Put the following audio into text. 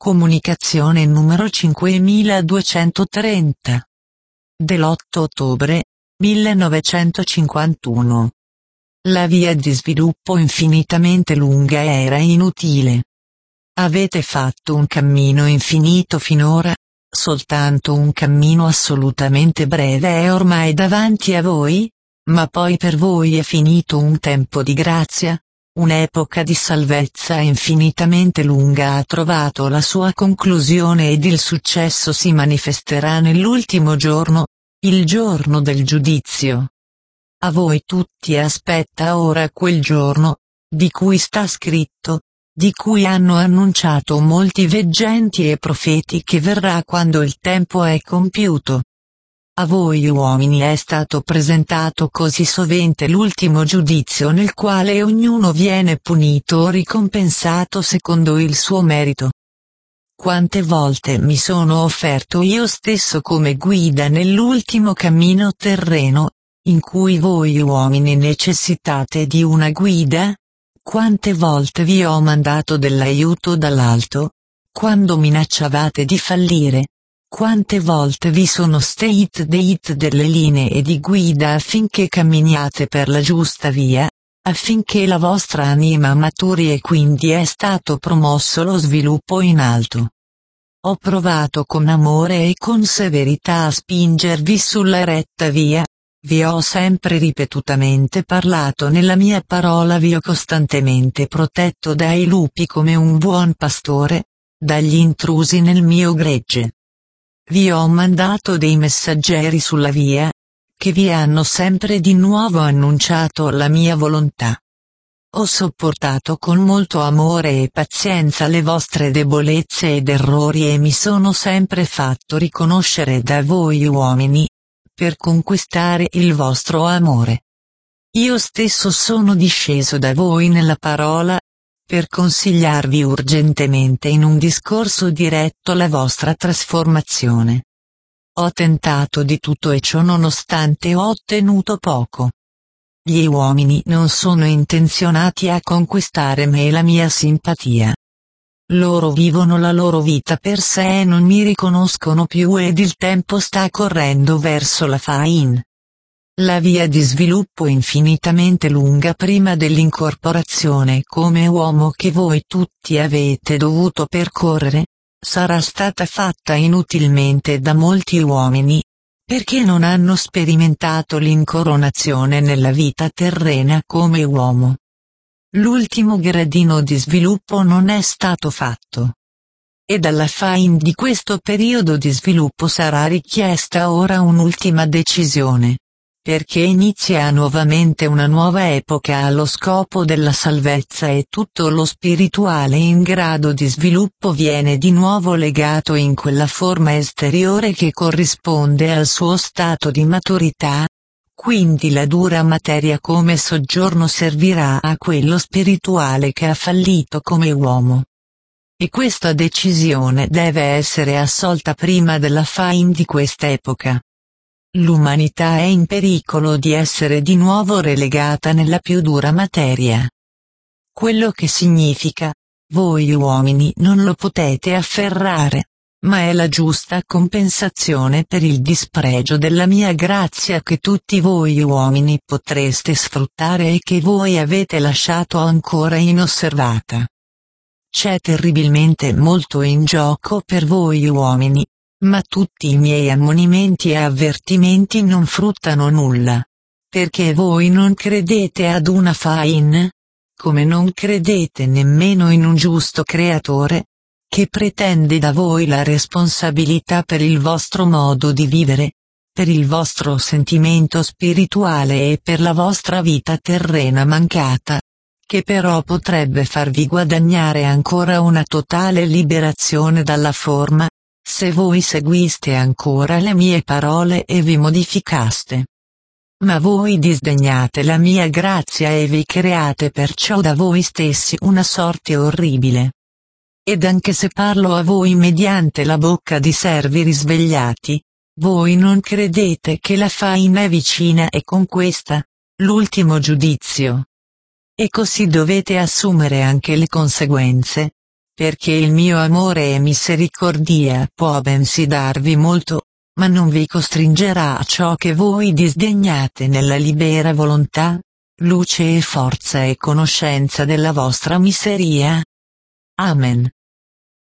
Comunicazione numero 5230. Dell'8 ottobre 1951. La via di sviluppo infinitamente lunga era inutile. Avete fatto un cammino infinito finora, soltanto un cammino assolutamente breve è ormai davanti a voi, ma poi per voi è finito un tempo di grazia. Un'epoca di salvezza infinitamente lunga ha trovato la sua conclusione ed il successo si manifesterà nell'ultimo giorno, il giorno del giudizio. A voi tutti aspetta ora quel giorno, di cui sta scritto, di cui hanno annunciato molti veggenti e profeti che verrà quando il tempo è compiuto. A voi uomini è stato presentato così sovente l'ultimo giudizio nel quale ognuno viene punito o ricompensato secondo il suo merito. Quante volte mi sono offerto io stesso come guida nell'ultimo cammino terreno, in cui voi uomini necessitate di una guida? Quante volte vi ho mandato dell'aiuto dall'alto? Quando minacciavate di fallire? Quante volte vi sono state date delle linee di guida affinché camminiate per la giusta via, affinché la vostra anima maturi e quindi è stato promosso lo sviluppo in alto. Ho provato con amore e con severità a spingervi sulla retta via, vi ho sempre ripetutamente parlato nella mia parola, vi ho costantemente protetto dai lupi come un buon pastore, dagli intrusi nel mio gregge. Vi ho mandato dei messaggeri sulla via, che vi hanno sempre di nuovo annunciato la mia volontà. Ho sopportato con molto amore e pazienza le vostre debolezze ed errori e mi sono sempre fatto riconoscere da voi uomini, per conquistare il vostro amore. Io stesso sono disceso da voi nella parola, per consigliarvi urgentemente in un discorso diretto la vostra trasformazione. Ho tentato di tutto e ciò nonostante ho ottenuto poco. Gli uomini non sono intenzionati a conquistare me e la mia simpatia. Loro vivono la loro vita per sé e non mi riconoscono più ed il tempo sta correndo verso la fine. La via di sviluppo infinitamente lunga prima dell'incorporazione come uomo che voi tutti avete dovuto percorrere, sarà stata fatta inutilmente da molti uomini, perché non hanno sperimentato l'incoronazione nella vita terrena come uomo. L'ultimo gradino di sviluppo non è stato fatto. E dalla fine di questo periodo di sviluppo sarà richiesta ora un'ultima decisione. Perché inizia nuovamente una nuova epoca allo scopo della salvezza e tutto lo spirituale in grado di sviluppo viene di nuovo legato in quella forma esteriore che corrisponde al suo stato di maturità. Quindi la dura materia come soggiorno servirà a quello spirituale che ha fallito come uomo. E questa decisione deve essere assolta prima della fine di questa epoca. L'umanità è in pericolo di essere di nuovo relegata nella più dura materia. Quello che significa, voi uomini non lo potete afferrare, ma è la giusta compensazione per il dispregio della mia grazia che tutti voi uomini potreste sfruttare e che voi avete lasciato ancora inosservata. C'è terribilmente molto in gioco per voi uomini. Ma tutti i miei ammonimenti e avvertimenti non fruttano nulla. Perché voi non credete ad una fine? Come non credete nemmeno in un giusto creatore? Che pretende da voi la responsabilità per il vostro modo di vivere, per il vostro sentimento spirituale e per la vostra vita terrena mancata, che però potrebbe farvi guadagnare ancora una totale liberazione dalla forma, se voi seguiste ancora le mie parole e vi modificaste. Ma voi disdegnate la mia grazia e vi create perciò da voi stessi una sorte orribile. Ed anche se parlo a voi mediante la bocca di servi risvegliati, voi non credete che la fine è vicina e con questa, l'ultimo giudizio. E così dovete assumere anche le conseguenze. perché il mio amore e misericordia può bensì darvi molto, ma non vi costringerà a ciò che voi disdegnate nella libera volontà, luce e forza e conoscenza della vostra miseria. Amen.